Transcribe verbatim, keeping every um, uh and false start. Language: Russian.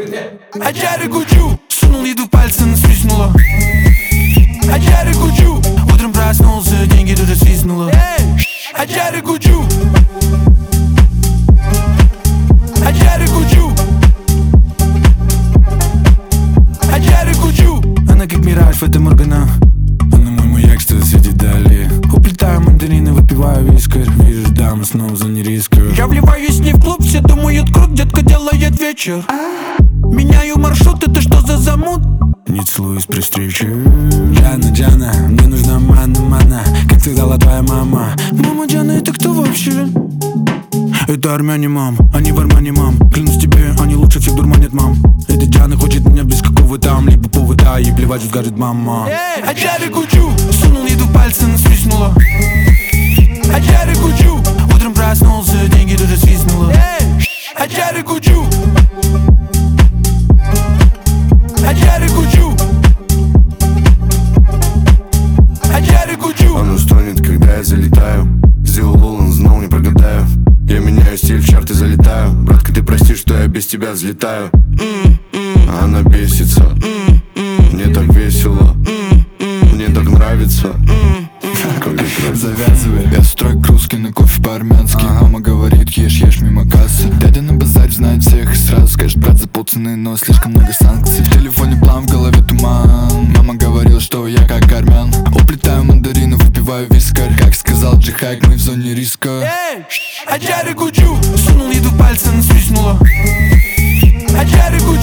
Аджары Гуджу. Сунул еду в пальцы, но свистнуло. Аджары Гуджу. Утром проснулся, деньги тут же свистнуло. Аджары Гуджу. Аджары Гуджу. Аджары Гуджу. Она как мираж в этом органа. Она мой маяк, что сидит далее. Уплетаю мандарины, выпиваю вискарь. Вижу даму, снова за нерискую. Я вливаюсь не в клуб, все думают круг, детка делает вечер. Меняю маршрут, это что за замут? Не целуюсь при встрече. Джана, Джана, мне нужна мана, мана, как сказала твоя мама. Мама Джана, это кто вообще? Это армяне, мам, они в Армане, мам. Клянусь тебе, они лучше всех дурманят, мам. Эта Джана хочет меня без какого там либо повода, и плевать, что скажет мама. Аджары Гуджу. Сунул еду в пальцы, но свистнуло. Аджары Гуджу. Утром проснулся, деньги тут же свистнуло. Аджары Гуджу. Аджары Гуджу. Аджары Гуджу. Он устонет, когда я залетаю. Сделал Олан, знал, не прогадаю. Я меняю стиль, в чарты залетаю. Братка, ты прости, что я без тебя взлетаю. Она бесится. Мне так весело. Мне так нравится. Завязывай, я строй русский на кофе по-армянски. Мама говорит, ешь, ешь мимо кассы. Дядя на базаре знает всех и сразу скажет: брат, за полцены, но слишком много санкций. В телефоне план, в голове туман. Мама говорила, что я как армян. Уплетаю мандарины, выпиваю вискарь. Как сказал Джихайк, мы в зоне риска. Аджары Гуджу. Сунул еду в пальцы, но свистнуло. Аджары Гуджу.